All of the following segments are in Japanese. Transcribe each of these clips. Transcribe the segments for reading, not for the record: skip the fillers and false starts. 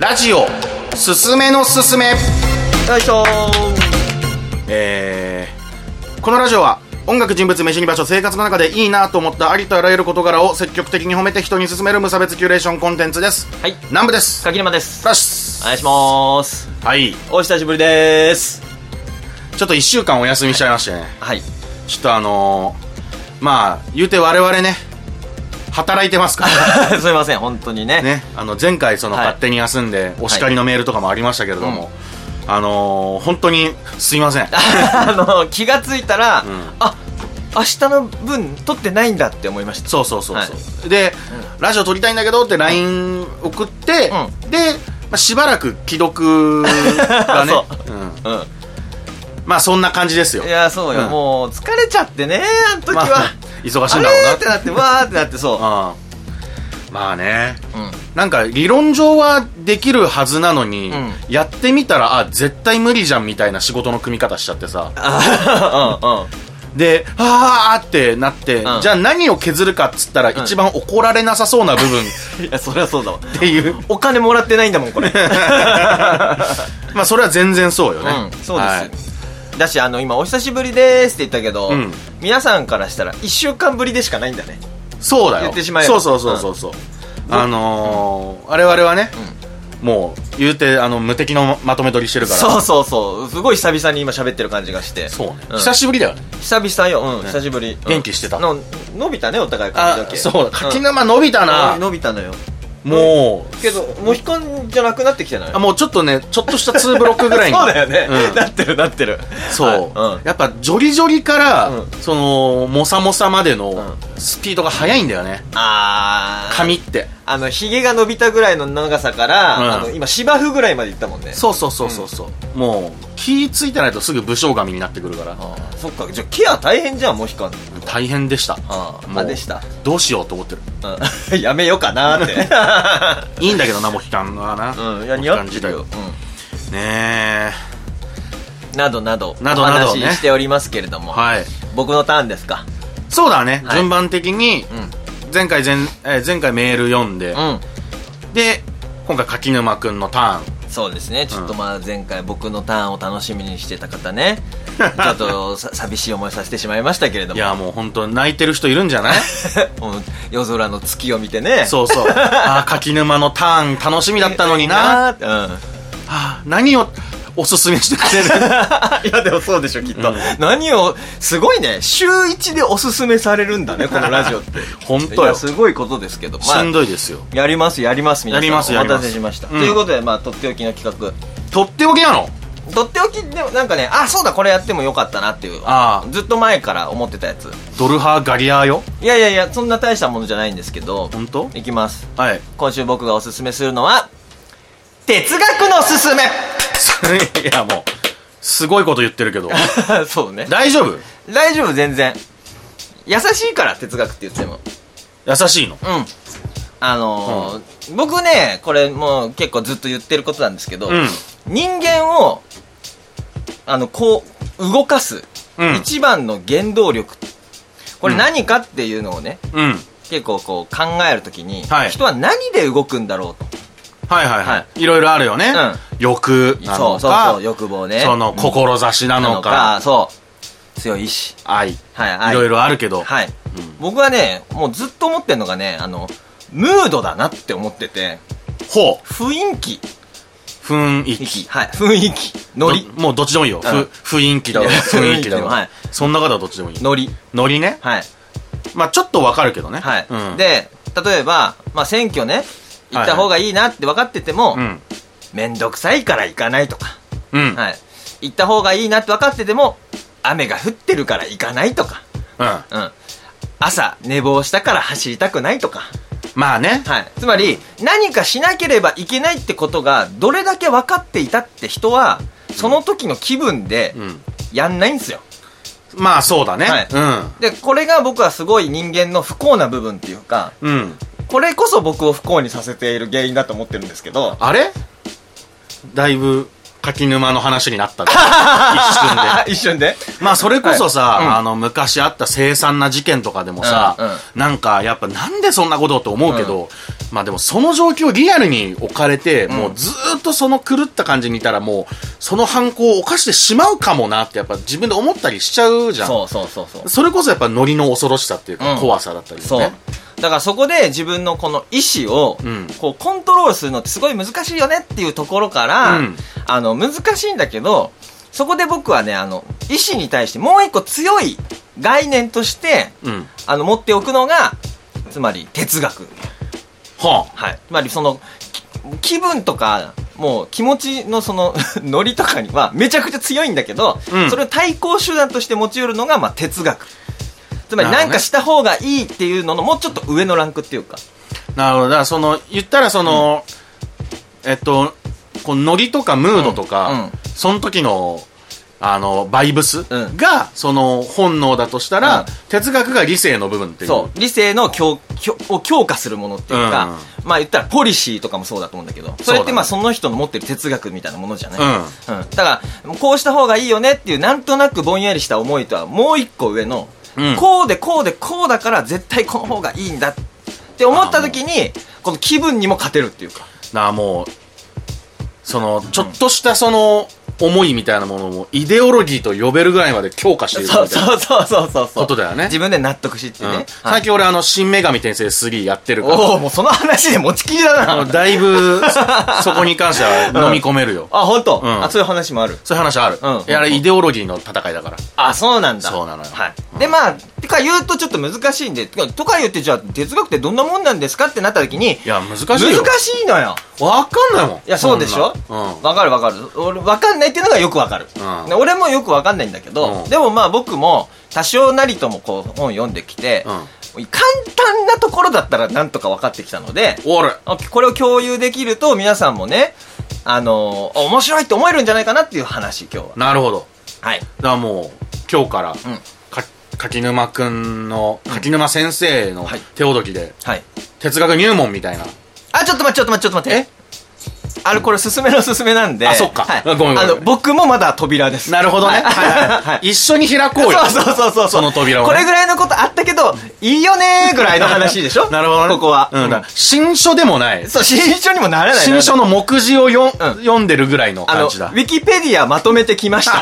ラジオすすめのすすめ。 よいしょこのラジオは音楽、人物、飯に場所、生活の中でいいなと思ったありとあらゆる事柄を積極的に褒めて人に勧める無差別キュレーションコンテンツです。 はい、 南部です。 柿沼です。 よし、 お願いします。 はい、 お久しぶりです。 ちょっと1週間お休みしちゃいましてね。 はい、 ちょっとまあ言うて我々ね働いてますからすいません本当にね。 前回勝手に休んでお叱りのメールとかもありましたけれども、本当にすいません気がついたら、明日の分撮ってないんだって思いました。 そう、で、ラジオ撮りたいんだけどって LINE 送って、で、しばらく既読がねまあそんな感じですよ。 いやそうよ、もう疲れちゃってね、あの時は、 忙しいんだろうなってなってわーってなってそうまあね、なんか理論上はできるはずなのに、やってみたら絶対無理じゃんみたいな仕事の組み方しちゃってさでってなって、じゃあ何を削るかっつったら、一番怒られなさそうな部分いやそりゃそうだわっていうお金もらってないんだもんこれまあそれは全然そうよね、 そうです、だし今お久しぶりですって言ったけど、皆さんからしたら1週間ぶりでしかないんだね。 そうだよ、 言ってしまえばそう我々はね、もう言うて無敵のまとめ撮りしてるから、 そうすごい久々に今喋ってる感じがして、 そうね、久しぶりだよね。 久々よ、久しぶり。 元気してた。 伸びたねお互い髪の毛。 そう、柿沼伸びたな。 伸びたのよ。 もうけどモヒカンじゃなくなってきてない？ もうちょっとね、ちょっとした2ブロックぐらいにそうだよね、なってるそう、やっぱジョリジョリから、そのモサモサまでのスピードが速いんだよね、髪ってヒゲが伸びたぐらいの長さから、今芝生ぐらいまでいったもんね。 そう、もう気ついてないとすぐ武将髪になってくるから。 そっか、じゃあケア大変じゃんモヒカン。 大変でした。 でした。 どうしようと思ってる、やめようかなっていいんだけどなモヒカンはな、 いや似合ってるよ、 ねえ、などお話ししておりますけれども、僕のターンですか。 そうだね、順番的に前回メール読んで、で今回柿沼くんのターン。 そうですね、ちょっと前回僕のターンを楽しみにしてた方ねちょっと寂しい思いさせてしまいましたけれども、 いやもう本当泣いてる人いるんじゃない夜空の月を見てね。 そう柿沼のターン楽しみだったのにな何をおすすめしてくれるいやでもそうでしょきっと、何をすごいね、週1でおすすめされるんだねこのラジオって本当よ、 すごいことですけど、 しんどいですよ。 やります皆さん、お待たせしました。ということでとっておきの企画。 とっておきなの？ とっておきでもなんかね、そうだこれやってもよかったなっていう、ずっと前から思ってたやつ。 ドルハーガリアーよ。 いやそんな大したものじゃないんですけど。 本当？ いきます。 今週僕がおすすめするのは哲学のすすめいやもうすごいこと言ってるけどそうね、 大丈夫全然優しいから哲学って言っても優しいの。 僕ねこれもう結構ずっと言ってることなんですけど、人間をこう動かす一番の原動力、これ何かっていうのをね、結構こう考えるときに、人は何で動くんだろうと。いろいろあるよね、欲なのか、 そう欲望ね、 その志なのか、 そう強い意志、 愛、いろいろあるけど、 僕はねもうずっと思ってるのがね、ムードだなって思ってて。雰囲気、ノリ、 もうどっちでもいいよ、雰囲気だろ雰囲気だろ、そんな方はどっちでもいい。ノリね、まあちょっとわかるけどね。 で例えば選挙ね行った方がいいなって分かってても、めんどくさいから行かないとか、行った方がいいなって分かってても雨が降ってるから行かないとか、朝寝坊したから走りたくないとか、 まあね、 つまり何かしなければいけないってことがどれだけ分かっていたって人はその時の気分でやんないんですよ。 まあそうだね、 でこれが僕はすごい人間の不幸な部分っていうか、これこそ僕を不幸にさせている原因だと思ってるんですけど。 あれだいぶ柿沼の話になったんだ一瞬で。 一瞬で。 まあそれこそさ、昔あった凄惨な事件とかでもさ、なんかやっぱなんでそんなことって思うけど、まあでもその状況リアルに置かれて、もうずーっとその狂った感じにいたらもう、その犯行を犯してしまうかもなってやっぱ自分で思ったりしちゃうじゃん。 そう。 それこそやっぱノリの恐ろしさっていうか、怖さだったりね。 そう。だからそこで自分のこの意思をこうコントロールするのってすごい難しいよねっていうところから、難しいんだけど、そこで僕はね、意思に対してもう一個強い概念として、持っておくのが、つまり哲学。はい。つまりその気分とか、もう気持ちのそのノリとかにはめちゃくちゃ強いんだけど、それを対抗手段として持ち得るのがまあ哲学。つまり何かした方がいいっていうののもうちょっと上のランクっていうか。 なるほど。だからその言ったらその、このノリとかムードとか、その時のバイブスがその本能だとしたら、哲学が理性の部分っていう。 そう理性のを強化するものっていうか、まあ言ったらポリシーとかもそうだと思うんだけど、それってまあその人の持ってる哲学みたいなものじゃない。だからこうした方がいいよねっていうなんとなくぼんやりした思いとはもう一個上の、こうでこうでこうだから絶対この方がいいんだって思った時にこの気分にも勝てるっていうか。 もうそのちょっとしたその思いみたいなものもイデオロギーと呼べるぐらいまで強化しているみたいなことだよね。 自分で納得しってね。 最近俺新女神転生3やってるから。 もうその話で持ちきりだな。 だいぶそこに関しては飲み込めるよ。 本当。そういう話もある。 そういう話ある。あれイデオロギーの戦いだから。 そうなんだ。 そうなのよ。 でまあてか言うとちょっと難しいんで、とか言ってじゃあ哲学ってどんなもんなんですかってなった時に、 いや難しいよ。 難しいのよ。 わかんないもん。 いやそうでしょ。わかる。俺わかんないっていうのがよくわかる。俺もよくわかんないんだけど、でもまあ僕も多少なりともこう本読んできて、簡単なところだったらなんとか分かってきたので、これを共有できると皆さんもね、面白いって思えるんじゃないかなっていう話今日は。 なるほど。 はい。 だからもう今日から、柿沼くんの柿沼先生の手ほどきで、哲学入門みたいな。 ちょっと待って。これ進めの進めなんで。 そっか。ごめん。 僕もまだ扉です。 なるほどね。一緒に開こうよ。 そう。 その扉を。 これぐらいのことあったけど、いいよねーぐらいの話でしょ。 なるほどね。 ここは。 新書でもない。 そう、新書にもならない。 新書の目次を読んでるぐらいの感じだ。 ウィキペディアまとめてきました。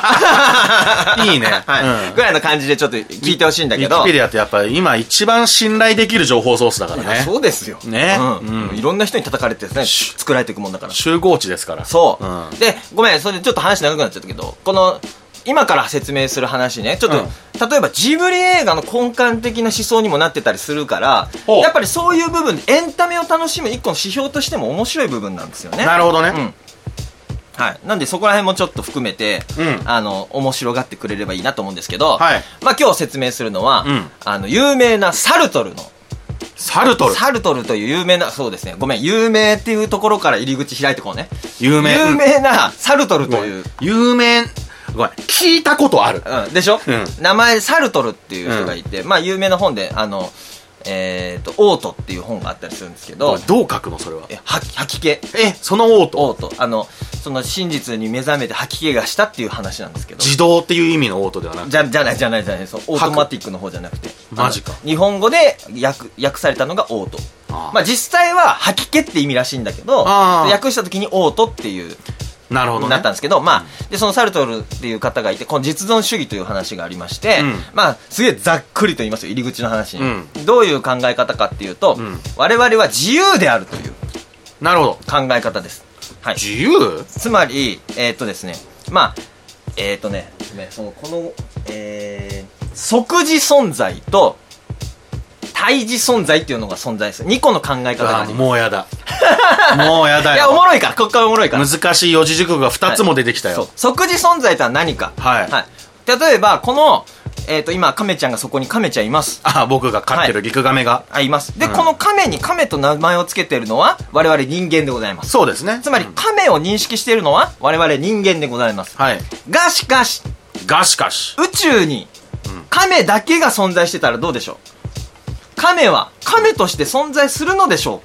いいね。 ぐらいの感じでちょっと聞いてほしいんだけど。 ウィキペディアってやっぱ今一番信頼できる情報ソースだからね。 そうですよ。 ね。 いろんな人に叩かれてね、作られていくもんだから。 集合値ですから。 そう。で、ごめん、それでちょっと話長くなっちゃったけど、この、今から説明する話ね、ちょっと、例えばジブリ映画の根幹的な思想にもなってたりするから、やっぱりそういう部分でエンタメを楽しむ一個の指標としても面白い部分なんですよね。 なるほどね。 なんでそこら辺もちょっと含めて、面白がってくれればいいなと思うんですけど、まあ今日説明するのは、有名なサルトルの、サルトルという有名な、そうですね。ごめん、有名っていうところから入り口開いてこうね。有名なサルトルという。 ごめん、聞いたことある。 でしょ。名前サルトルっていう人がいて、まあ有名な本で、オートっていう本があったりするんですけど。 どう書くのそれは。 吐き気。 そのオート。 オート。その真実に目覚めて吐き気がしたっていう話なんですけど。 自動っていう意味のオートではなくて。 じゃない。そう、オートマティックの方じゃなくて。 マジか。 日本語で訳されたのがオート。まあ実際は吐き気って意味らしいんだけど、訳した時にオートっていう。 なるほどね。 なったんですけど、まあ、で、そのサルトルっていう方がいて、この実存主義という話がありまして、まあ、すげえざっくりと言いますよ、入り口の話に。どういう考え方かっていうと、我々は自由であるという。 なるほど。 考え方です。はい。 自由？ つまり、ですね、まあ、この、即時存在と、対峙存在っていうのが存在する。2個の考え方があります。 もうやだ。もうやだよ。 いや、おもろいから、こっからおもろいから。 難しい四字熟語が2つも出てきたよ。そう。 即時存在とは何か。例えば、この、今、亀ちゃんがそこに亀ちゃんいます。 僕が飼ってるリクガメが。 います。で、この亀に亀と名前をつけているのは、我々人間でございます。 そうですね。 つまり、亀を認識しているのは、我々人間でございます。がしかし、宇宙に、亀だけが存在してたらどうでしょう？亀は亀として存在するのでしょうか？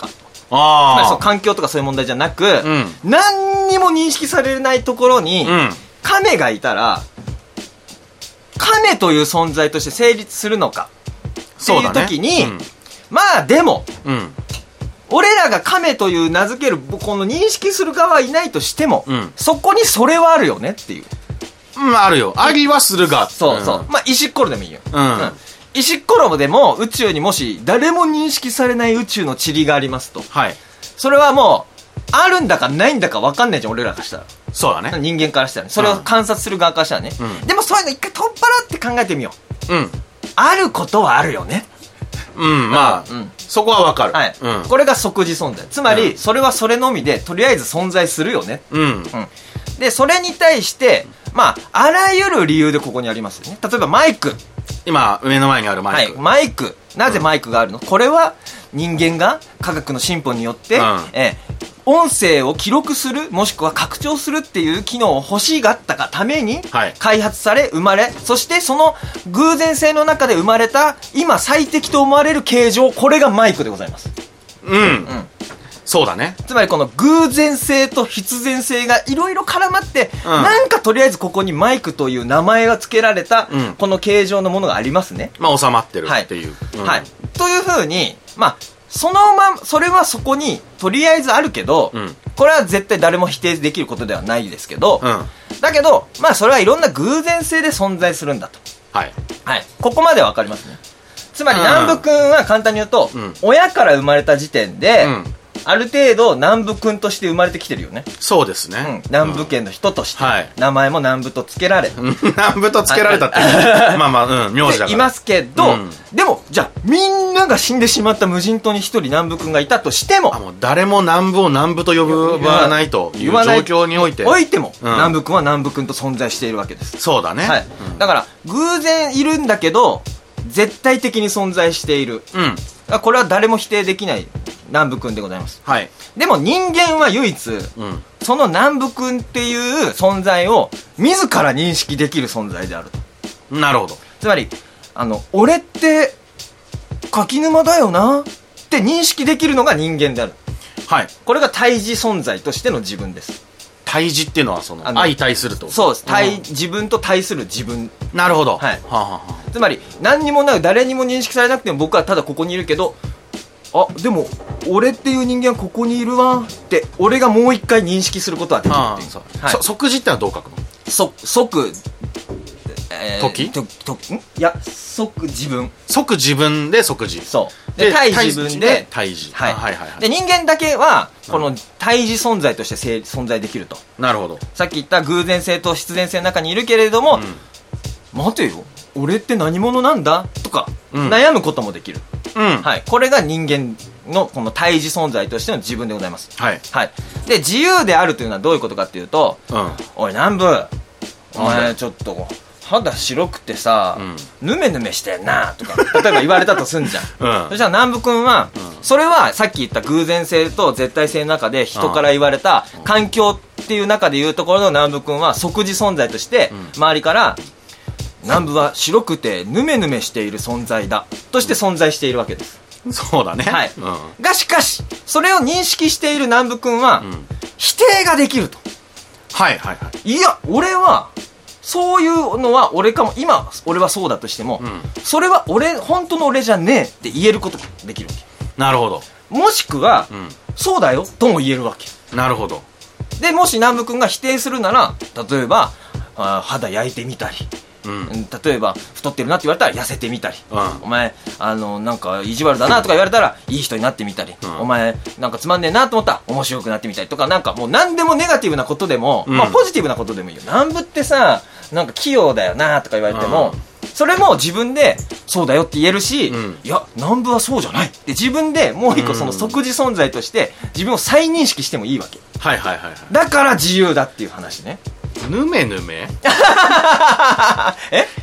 つまりそう環境とかそういう問題じゃなく、何にも認識されないところに、亀がいたら亀という存在として成立するのかっていう時に、まあでも、俺らが亀という名付けるこの認識する側はいないとしても、そこにそれはあるよねっていう。 あるよ。ありはするが。 そうそう。まあ石っころでもいいよ。石っころでも宇宙にもし誰も認識されない宇宙の塵がありますと。 はい。 それはもうあるんだかないんだか分かんないじゃん、俺らからしたら。 そうだね。 人間からしたらね。それを観察する側からしたらね。でもそういうの一回取っ払って考えてみよう。あることはあるよね。 まあ、そこはわかる。 はい。これが即時存在。つまり、それはそれのみで、とりあえず存在するよね。で、それに対して、まあ、あらゆる理由でここにありますよね。例えばマイク。 今、目の前にあるマイク。 はい、マイク。なぜマイクがあるの？これは人間が科学の進歩によって、音声を記録する、もしくは拡張するっていう機能を欲しがったがために、開発され、生まれ、そしてその偶然性の中で生まれた、今最適と思われる形状、これがマイクでございます。 そうだね。 つまりこの偶然性と必然性がいろいろ絡まって、なんかとりあえずここにマイクという名前が付けられた、この形状のものがありますね。 まあ収まってるっていう。 はい。というふうに、まあ、それはそこにとりあえずあるけど、これは絶対誰も否定できることではないですけど、だけど、まあそれはいろんな偶然性で存在するんだと。はい。ここまでわかりますね。つまり南部くんは簡単に言うと、親から生まれた時点で、ある程度南部くんとして生まれてきてるよね。 そうですね。 南部県の人として、名前も南部と付けられ南部と付けられたってまあまあ名字だからいますけど、でもじゃあみんなが死んでしまった無人島に一人南部くんがいたとしても、 もう誰も南部を南部と呼ばないという状況においても南部くんは南部くんと存在しているわけです。 そうだね。 だから偶然いるんだけど絶対的に存在している。これは誰も否定できない南部くんでございます。でも人間は唯一、その南部くんっていう存在を自ら認識できる存在であると。 なるほど。 つまり俺って柿沼だよなって認識できるのが人間である。これが対峙存在としての自分です。 対峙っていうのは相対すると。 そうです。自分と対する自分。 なるほど。 つまり何にもない、誰にも認識されなくても僕はただここにいるけど、でも俺っていう人間はここにいるわって俺がもう一回認識することはできるっていう。 即時ってのはどう書くの？ 即時？ いや、即自分。 即自分で即時。 そう。で、対自分で対峙。 で、人間だけは、この対峙存在として存在できると。 なるほど。 さっき言った偶然性と必然性の中にいるけれども、待てよ、俺って何者なんだとか、悩むこともできる。これが人間のこの対峙存在としての自分でございます。で、自由であるというのはどういうことかっていうと、おい、南部、お前ちょっと、肌白くてさ、ヌメヌメしてんなとか例えば言われたとすんじゃん、そしたら南部くんは、それはさっき言った偶然性と絶対性の中で人から言われた環境っていう中でいうところの南部くんは即時存在として周りから南部は白くてヌメヌメしている存在だとして存在しているわけです。 そうだね。 がしかしそれを認識している南部くんは、否定ができると。いや俺はそういうのは俺かも、今俺はそうだとしても、それは本当の俺じゃねえって言えることができるわけ。 なるほど。 もしくは、そうだよとも言えるわけ。 なるほど。 でもし南部くんが否定するなら、例えば肌焼いてみたり、例えば太ってるなって言われたら痩せてみたり、お前なんか意地悪だなとか言われたらいい人になってみたり、お前なんかつまんねえなと思ったら面白くなってみたりとか、なんかもう何でもネガティブなことでも、ポジティブなことでもいいよ。南部ってさ、なんか器用だよなとか言われても、それも自分でそうだよって言えるし、いや南部はそうじゃないって自分でもう一個その即時存在として自分を再認識してもいいわけ。だから自由だっていう話ね。 ぬめぬめ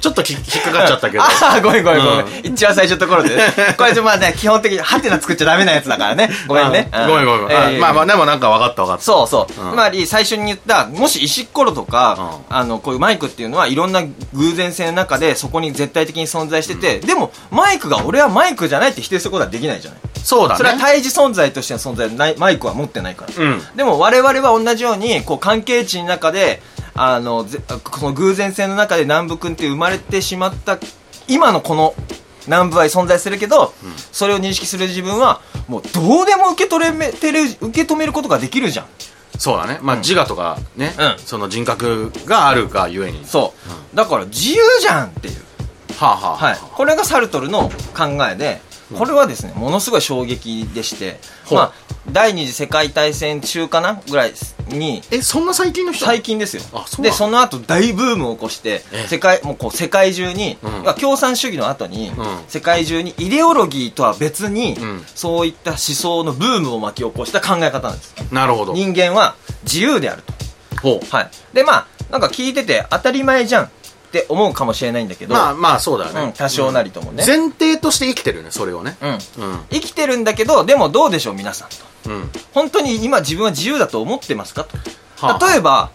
ちょっと引っかかっちゃったけど。 ああ、ごめん。一番最初のところでね。これまあね、基本的にハテナ作っちゃダメなやつだからね。ごめんね。 ごめん。まあでもなんか分かった。 そう。つまり最初に言った、もし石ころとか、こういうマイクっていうのはいろんな偶然性の中でそこに絶対的に存在してて、でもマイクが俺はマイクじゃないって否定することはできないじゃない。 そうだね。 それは対峙存在としての存在ないマイクは持ってないから。でも我々は同じようにこう関係値の中でこの偶然性の中で南部くんって生まれてしまった今のこの南部愛存在するけど、それを認識する自分はもうどうでも受け止めることができるじゃん。 そうだね。まあ自我とかね、その人格があるがゆえに。 そう、だから自由じゃんっていう。はい。これがサルトルの考えで、これはですねものすごい衝撃でして、まあ第二次世界大戦中かなぐらいに。 そんな最近の人？ 最近ですよ。でその後大ブームを起こして世界中に、共産主義の後に、世界中にイデオロギーとは別に、そういった思想のブームを巻き起こした考え方なんです。 なるほど。 人間は自由であると。はい。でまあなんか聞いてて当たり前じゃんって思うかもしれないんだけど、 まあそうだよね。 多少なりともね。 前提として生きてるよね、それをね。 生きてるんだけど、でもどうでしょう皆さんと。本当に今自分は自由だと思ってますかと。例えば、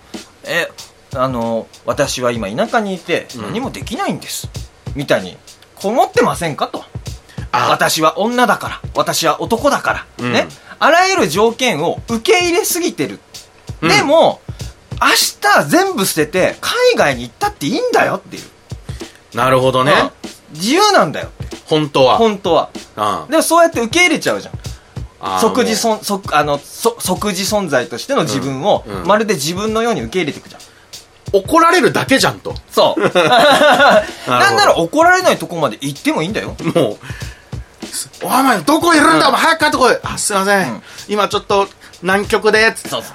私は今田舎にいて何もできないんです、みたいに思ってませんかと。私は女だから、私は男だから、ね、あらゆる条件を受け入れすぎてる。でも明日全部捨てて海外に行ったっていいんだよっていう。 なるほどね。 自由なんだよって。 本当は。 でもそうやって受け入れちゃうじゃん。即時存在としての自分を、まるで自分のように受け入れていくじゃん。 怒られるだけじゃんと。 そうなんなら怒られないとこまで行ってもいいんだよ。 もうお前どこいるんだ、お前早く帰ってこい。すいません、今ちょっと南極でつって。そう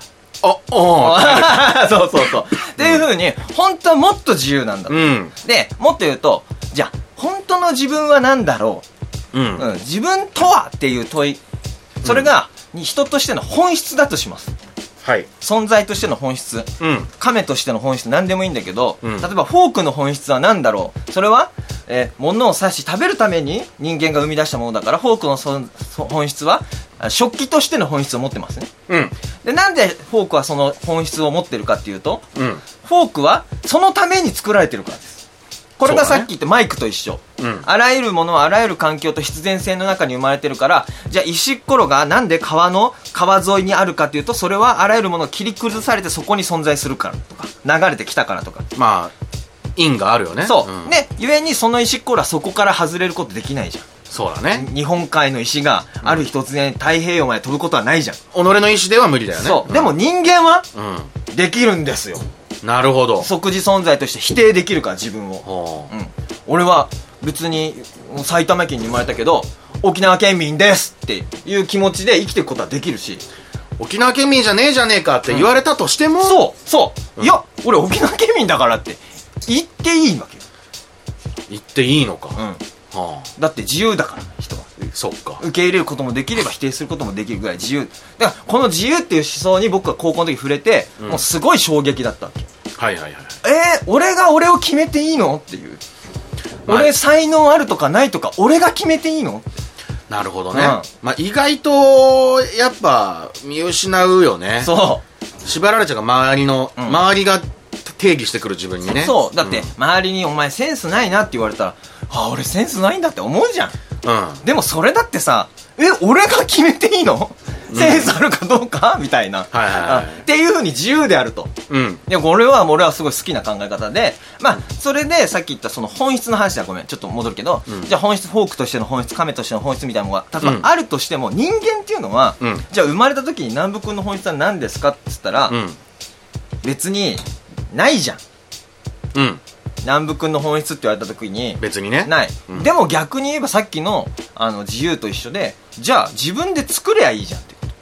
っていう風に本当はもっと自由なんだと。でもっと言うと、じゃあ本当の自分は何だろう、自分とはっていう問い、それが人としての本質だとします。存在としての本質、亀としての本質、何でもいいんだけど、例えばフォークの本質は何だろう。それは物を刺し食べるために人間が生み出したものだから、フォークの本質は食器としての本質を持ってますね。でなんでフォークはその本質を持ってるかっていうと、フォークはそのために作られてるからです。これがさっき言ったマイクと一緒、あらゆるものはあらゆる環境と必然性の中に生まれてるから、じゃあ石ころがなんで川沿いにあるかというと、それはあらゆるものが切り崩されてそこに存在するからとか、流れてきたからとか、 まあ因があるよね。 でゆえにその石ころはそこから外れることできないじゃん。 そうだね。 日本海の石がある日突然太平洋まで飛ぶことはないじゃん。己の石では無理だよね。 でも人間はできるんですよ。 なるほど。 即時存在として否定できるから、自分を。俺は別に埼玉県に生まれたけど沖縄県民ですっていう気持ちで生きていくことはできるし、 沖縄県民じゃねえじゃねえかって言われたとしても、 いや俺沖縄県民だからって言っていいわけよ。 言っていいのか。 だって自由だから、人は。 そっか。 受け入れることもできれば否定することもできるぐらい自由だから、この自由っていう思想に僕は高校の時触れて、もうすごい衝撃だったわけ。俺が俺を決めていいのっていう、俺才能あるとかないとか俺が決めていいの。 なるほどね。意外とやっぱ見失うよね。縛られちゃうから周りが定義してくる自分にね。 だって周りにお前センスないなって言われたら、俺センスないんだって思うじゃん。でもそれだってさ、俺が決めていいの？センスあるかどうかみたいな、っていう風に自由であると。いや俺はすごい好きな考え方で、それでさっき言ったその本質の話だ。ごめんちょっと戻るけど、じゃあ本質、フォークとしての本質、亀としての本質みたいなのが例えばあるとしても、人間っていうのは、じゃあ生まれた時に南部君の本質は何ですかって言ったら、別にないじゃん。南部君の本質って言われた時に別にねない、でも逆に言えばさっきの自由と一緒で、じゃあ自分で作ればいいじゃんってこと。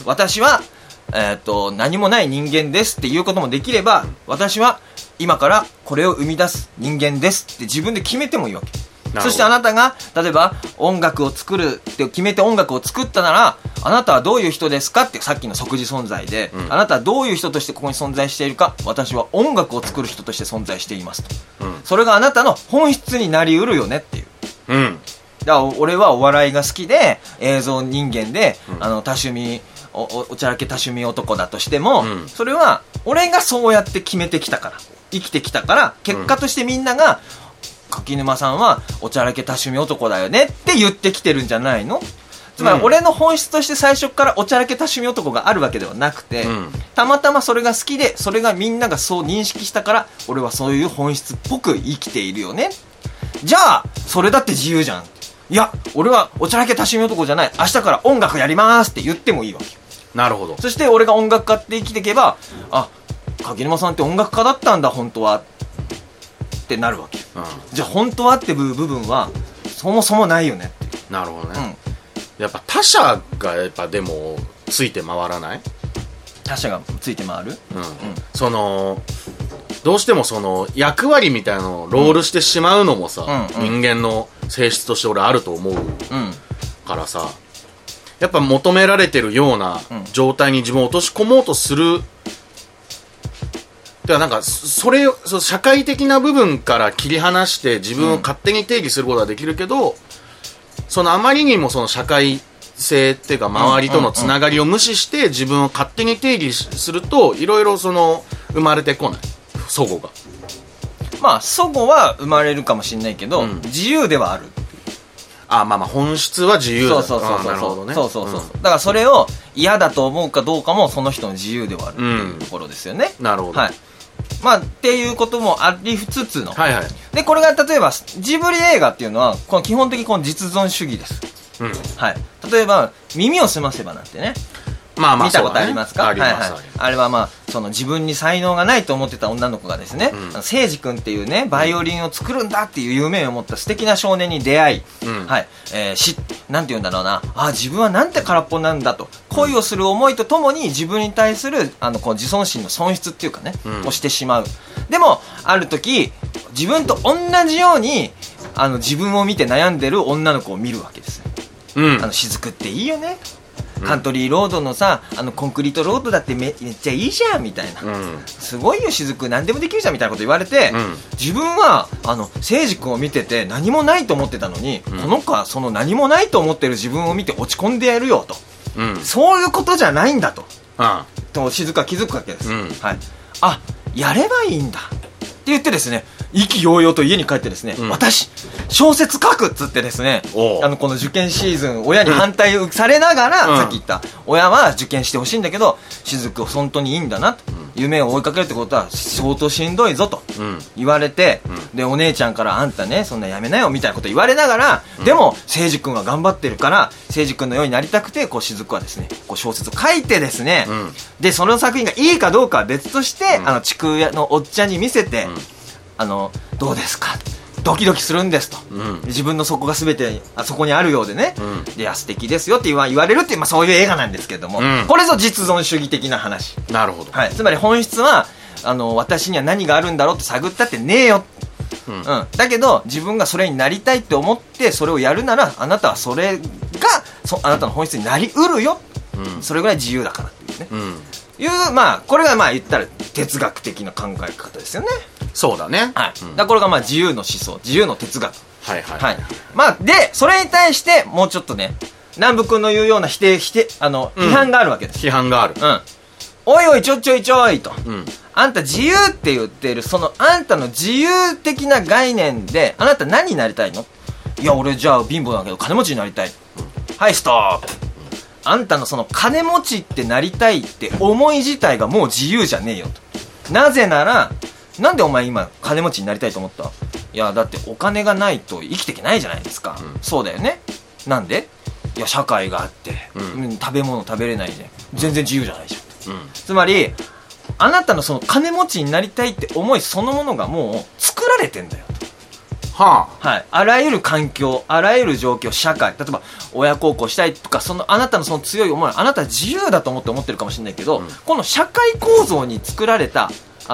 私は何もない人間ですっていうこともできれば、私は今からこれを生み出す人間ですって自分で決めてもいいわけ。 そしてあなたが例えば音楽を作るって決めて音楽を作ったなら、あなたはどういう人ですかって、さっきの即時存在で、あなたはどういう人としてここに存在しているか、私は音楽を作る人として存在していますと、それがあなたの本質になりうるよねっていう、だから俺はお笑いが好きで映像人間で、多趣味 おちゃらけ多趣味男だとしても、それは俺がそうやって決めてきたから、生きてきたから、結果としてみんなが、柿沼さんはおちゃらけ多趣味男だよねって言ってきてるんじゃないの。つまり俺の本質として最初からおちゃらけ多趣味男があるわけではなくて、たまたまそれが好きで、それがみんながそう認識したから、俺はそういう本質っぽく生きているよね。じゃあそれだって自由じゃん。いや俺はおちゃらけ多趣味男じゃない、明日から音楽やりますって言ってもいいわけ。 なるほど。 そして俺が音楽家って生きていけば、あ、柿沼さんって音楽家だったんだ本当はってなるわけ、じゃあ本当はって部分はそもそもないよねっていう。 なるほどね、やっぱ他者がやっぱでもついて回らない。 他者がついて回る、 そのどうしてもその役割みたいなのをロールしてしまうのもさ、人間の性質として俺あると思うからさ、やっぱ求められてるような状態に自分を落とし込もうとする、ではなんかそれを社会的な部分から切り離して自分を勝手に定義することはできるけど、そのあまりにもその社会性っていうか周りとのつながりを無視して自分を勝手に定義すると、いろいろその生まれてこない齟齬が。 まあ齟齬は生まれるかもしれないけど、自由ではある。 あ、まあまあ本質は自由だ。 そうなるほどね。 そう、だからそれを嫌だと思うかどうかもその人の自由ではあるっていうところですよね。 なるほど。 はい。まあっていうこともありつつの、 はいはい。 でこれが例えばジブリ映画っていうのはこの基本的にこの実存主義です。はい。例えば耳をすませばなんてね。 まあまあ見たことありますか？ あります。 あれはまあその自分に才能がないと思ってた女の子がですね、聖司君っていうねバイオリンを作るんだっていう夢を持った素敵な少年に出会い、はい、なんて言うんだろうな、自分はなんて空っぽなんだと恋をする思いとともに自分に対するこう自尊心の損失っていうかね、をしてしまう。でもある時自分と同じように自分を見て悩んでる女の子を見るわけです。雫っていいよね。カントリーロードのさコンクリートロードだってめっちゃいいじゃんみたいな、すごいよ雫何でもできるじゃんみたいなこと言われて、自分は聖司君を見てて何もないと思ってたのに、この子はその何もないと思ってる自分を見て落ち込んでやるよと、そういうことじゃないんだと、と雫は気づくわけです、はい、あ、やればいいんだって言ってですね、意気揚々と家に帰ってですね、私小説書くっつってですね、この受験シーズン親に反対されながら、さっき言った親は受験してほしいんだけど雫本当にいいんだなと、夢を追いかけるってことは相当しんどいぞと言われて、でお姉ちゃんからあんたねそんなやめなよみたいなこと言われながら、でも聖司君は頑張ってるから聖司君のようになりたくてこう雫はですねこう小説を書いてですね、でその作品がいいかどうかは別として、筑屋のおっちゃんに見せて、どうですかドキドキするんですと、自分の底が全てそこにあるようでね、で素敵ですよって言われるっていう、そういう映画なんですけれども、これぞ実存主義的な話。 なるほど、 はい、つまり本質は私には何があるんだろうって探ったってねえよ、だけど自分がそれになりたいって思ってそれをやるならあなたはそれがあなたの本質になりうるよ、それぐらい自由だからっていうね、これが言ったら哲学的な考え方ですよね。 そうだね、 はい、だこれが自由の思想、自由の哲学、 はい、 でそれに対してもうちょっとね南部君の言うような批判があるわけです。 批判がある、 おいおいちょいと、あんた自由って言ってるそのあんたの自由的な概念であなた何になりたいの？いや俺じゃあ貧乏だけど金持ちになりたい、はいストップ。あんたのその金持ちってなりたいって思い自体がもう自由じゃねえよと。なぜならなんでお前今金持ちになりたいと思った？いやだってお金がないと生きていけないじゃないですか、そうだよね。なんで？いや社会があって、食べ物食べれないで全然自由じゃないじゃん、つまりあなたのその金持ちになりたいって思いそのものがもう作られてんだよと、はい、あらゆる環境あらゆる状況社会、例えば親孝行したいとかあなたのその強い思いあなたは自由だと思ってるかもしれないけど、この社会構造に作られた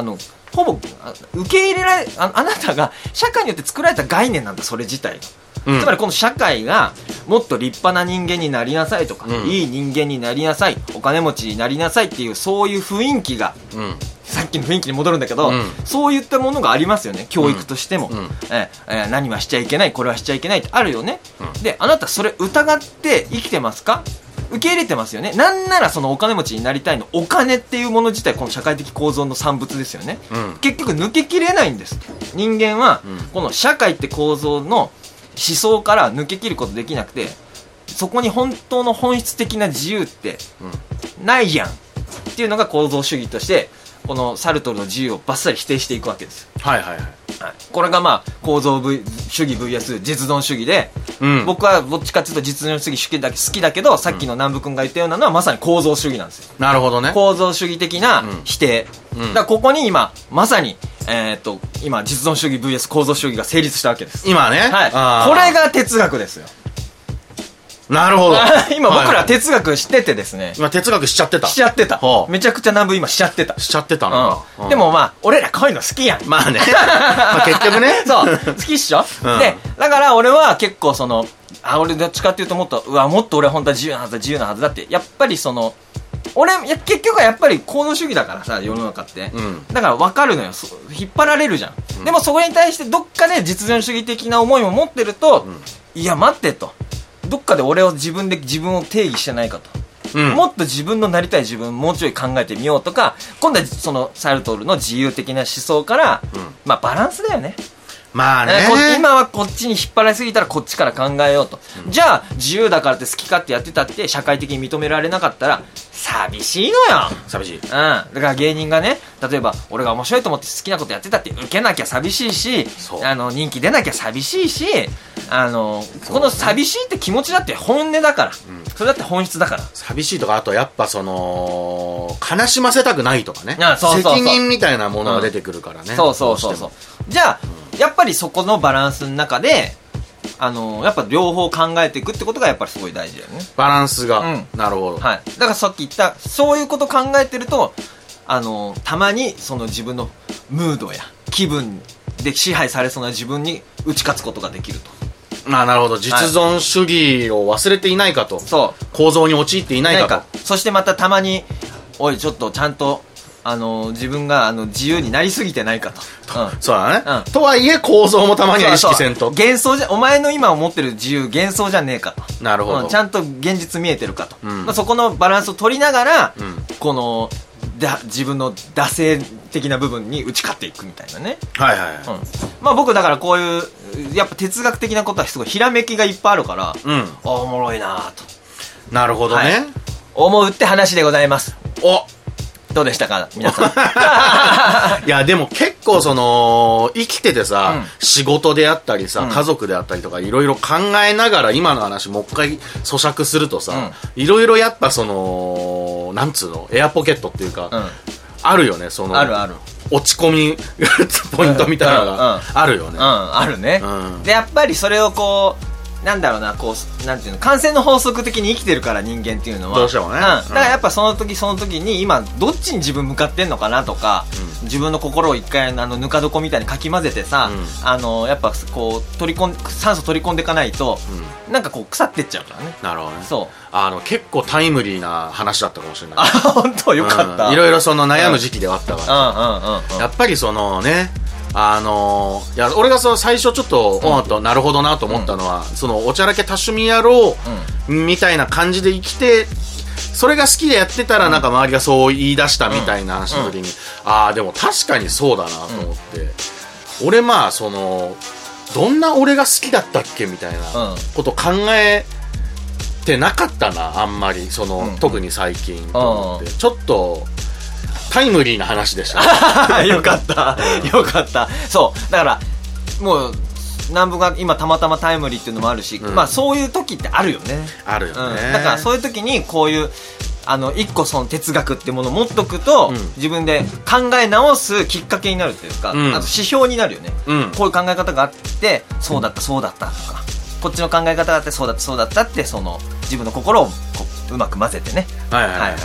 ほぼ受け入れられあなたが社会によって作られた概念なんだ、それ自体が、つまりこの社会がもっと立派な人間になりなさいとか、いい人間になりなさい、お金持ちになりなさいっていう、そういう雰囲気が、さっきの雰囲気に戻るんだけど、そういったものがありますよね、教育としても、何はしちゃいけない、これはしちゃいけないってあるよね、であなたそれ疑って生きてますか？受け入れてますよね。なんならそのお金持ちになりたいのお金っていうもの自体、この社会的構造の産物ですよね、結局抜けきれないんです。人間はこの社会って構造の思想から抜けきることできなくて、そこに本当の本質的な自由ってないやんっていうのが構造主義として、このサルトルの自由をバッサリ否定していくわけです。これがまあ構造主義 vs 実存主義で、僕はどっちかっていうと実存主義好きだけど、さっきの南部君が言ったようなのはまさに構造主義なんですよ。 なるほどね。 構造主義的な否定、だからここに今まさに今実存主義 vs 構造主義が成立したわけです。 今ね、 これが哲学ですよ。 なるほど。 今僕ら哲学しててですね、 今哲学しちゃってた。 めちゃくちゃ南部今しちゃってたのでもまあ俺らこういうの好きやん。 まあね結局ねそう好きっしょ、でだから俺は結構俺どっちかっていうともっと俺は本当は自由なはずだって、やっぱり結局はやっぱり行動主義だからさ、世の中って、だから分かるのよ、引っ張られるじゃん、でもそこに対してどっかで実存主義的な思いも持ってると、いや待ってと、どっかで俺を自分を定義してないかと、もっと自分のなりたい自分もうちょい考えてみようとか、今度はそのサルトルの自由的な思想から、まあバランスだよね。 まあね、 今はこっちに引っ張られすぎたらこっちから考えようと、じゃあ自由だからって好き勝手やってたって社会的に認められなかったら寂しいのよ。 寂しい。 だから芸人がね、例えば俺が面白いと思って好きなことやってたって受けなきゃ寂しいし、人気出なきゃ寂しいし、この寂しいって気持ちだって本音だから、それだって本質だから。 寂しいとか、あとやっぱ悲しませたくないとかね、責任みたいなものが出てくるからね。じゃあやっぱりそこのバランスの中でやっぱ両方考えていくってことがやっぱりすごい大事だよね、 バランスが、なるほど、 だからさっき言ったそういうこと考えてるとたまにその自分のムードや気分で支配されそうな自分に打ち勝つことができると。 なるほど、実存主義を忘れていないかと、構造に陥っていないかと。 そしてまたたまにおいちょっとちゃんと自分が自由になりすぎてないかと、 そうだね、とはいえ構造もたまには意識せんと。 幻想お前の今思ってる自由幻想じゃねえかと。 なるほど、 ちゃんと現実見えてるかと、そこのバランスを取りながら、この自分の惰性的な部分に打ち勝っていくみたいなね。まあ僕だからこういうやっぱ哲学的なことはすごいひらめきがいっぱいあるから、おもろいなと。 なるほどね、 思うって話でございます。どうでしたか皆さんいやでも結構生きててさ、仕事であったりさ、家族であったりとかいろいろ考えながら今の話もう一回咀嚼するとさ、いろいろやっぱなんつうのエアポケットっていうか、あるよね、 あるある落ち込みポイントみたいなのがあるよね。 あるね、でやっぱりそれをこうなんだろうな、なんていうの、感染の法則的に生きてるから人間っていうのはどうしてもね、 だからやっぱその時に今どっちに自分向かってんのかなとか、自分の心を一回ぬか床みたいにかき混ぜてさ、やっぱこう酸素取り込んでいかないと、なんかこう腐ってっちゃうからね。 なるほどね。 そう結構タイムリーな話だったかもしれない。 本当よかった、 いろいろ悩む時期ではあったから、やっぱりね、いや俺が最初ちょっと、なるほどなと思ったのは、おちゃらけ多趣味野郎みたいな感じで生きて、それが好きでやってたらなんか周りがそう言い出したみたいな話の時に、でも確かにそうだなと思って、俺どんな俺が好きだったっけみたいなこと考えてなかったな、あんまり特に最近と思って、ちょっとタイムリーな話でしたよかったよかった。そうだからもう南部が今たまたまタイムリーっていうのもあるし、まあそういう時ってあるよね。 あるよね、 だからそういう時にこういう一個哲学ってものを持っとくと、自分で考え直すきっかけになるっていうか、あと指標になるよね、こういう考え方があってそうだったとか、こっちの考え方があってそうだったって自分の心をうまく混ぜてね、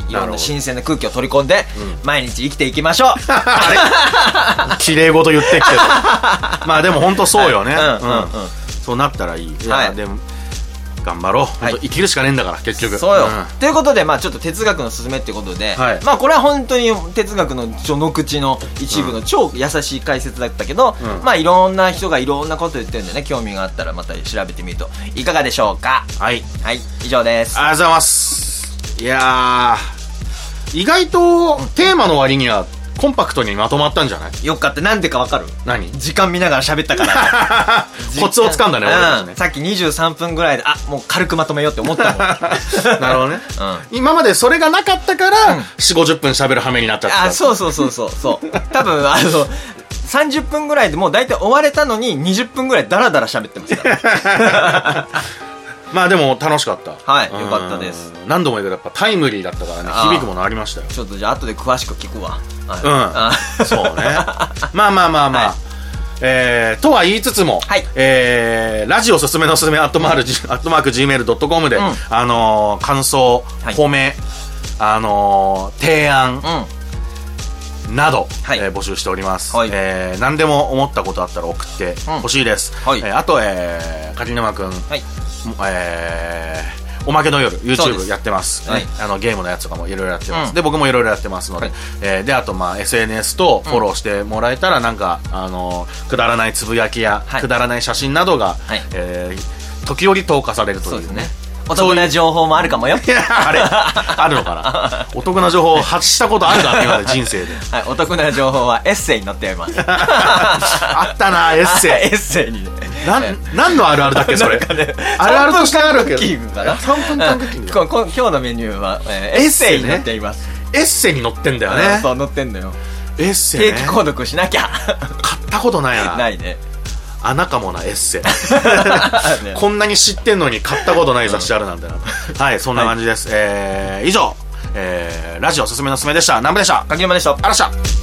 いろんな新鮮な空気を取り込んで、毎日生きていきましょう。 あれ綺麗事言ってきてる。まあでも本当そうよね。そうなったらいい。いや、でも頑張ろう。本当生きるしかねえんだから結局。 そうよ。ということで、まあちょっと哲学のすすめってことで、まあこれは本当に哲学の序の口の一部の超優しい解説だったけど、まあいろんな人がいろんなこと言ってるんでね、興味があったらまた調べてみるといかがでしょうか。はい。はい。以上です。 ありがとうございます。いやー、意外とテーマの割にはコンパクトにまとまったんじゃない？ よかった。なんでかわかる？ 何？ 時間見ながら喋ったからコツをつかんだね、俺たちね。 さっき23分ぐらいでもう軽くまとめようって思ったもん。 なるほどね。今までそれがなかったから4、50分喋る羽目になっちゃった。 そう多分30分ぐらいでもう大体終われたのに20分ぐらいダラダラ喋ってますから。 まあでも楽しかった。 はい、よかったです。 何度も言うけどやっぱタイムリーだったからね、響くものありましたよ。 ちょっとじゃあ後で詳しく聞くわ。 そうね。まあとは言いつつも、ラジオすすめのすすめ@gmail.com で感想、褒め、提案など募集しております。何でも思ったことあったら送ってほしいです。あと柿沼くん、おまけの夜 YouTube やってます、ゲームのやつとかもいろいろやってます、で僕もいろいろやってますので、であとSNS とフォローしてもらえたらなんかくだらないつぶやきやくだらない写真などが時折投下されるというね、 お得な情報もあるかもよ。 あれあるのかな。お得な情報を発したことあるからね、今まで人生で。 お得な情報はエッセイに載っております。 あったな、エッセイ。 エッセイにね。 何のあるあるだっけ、それ。あるあるとしてあるけど。 3分間クッキング。今日のメニューはエッセイに載っています。 エッセイに載ってんだよね。 そう、載ってんのよ。 エッセイね。 定期購読しなきゃ。 買ったことないな。 ないね。 穴かもな、エッセイ。こんなに知ってんのに買ったことない雑誌あるなんてな。はい、そんな感じです。以上、ラジオすすめのすすめでした。南部でした。 柿沼でした。 あらっしゃ。